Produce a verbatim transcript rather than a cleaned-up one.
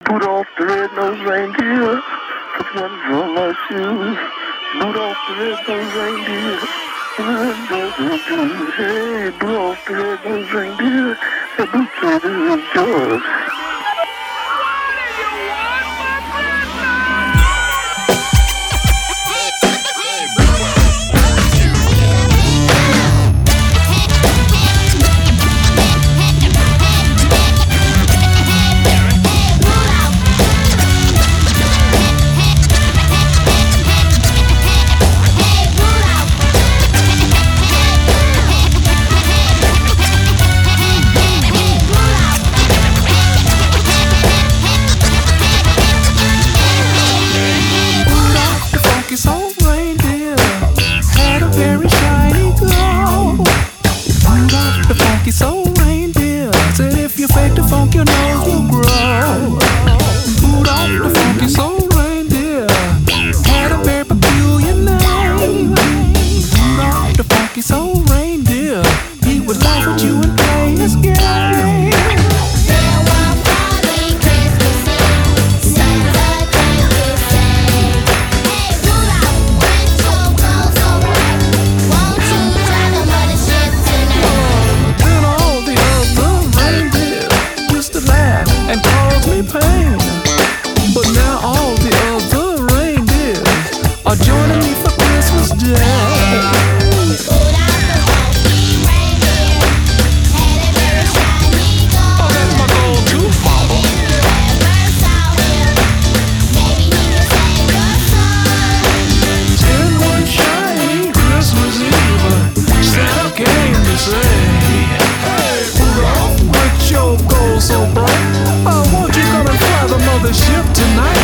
Rudolph the red-nosed reindeer took one for my shoes. Rudolph the red-nosed reindeer. Hey, Rudolph the red-nosed reindeer. The boots are the yours. So reindeer said if you fake the funk, your nose will grow. Rudolph the funky soul reindeer had a very peculiar name. Rudolph the funky soul reindeer, he would laugh at you and play his game. And cause me pain. But now all the other reindeers are joining me for Christmas Day. Oh, that's my go-to father. Ten one shiny Christmas Eve, Santa came to say, hey, Rudolph, with your gold so bright, I want you come and fly the mothership tonight.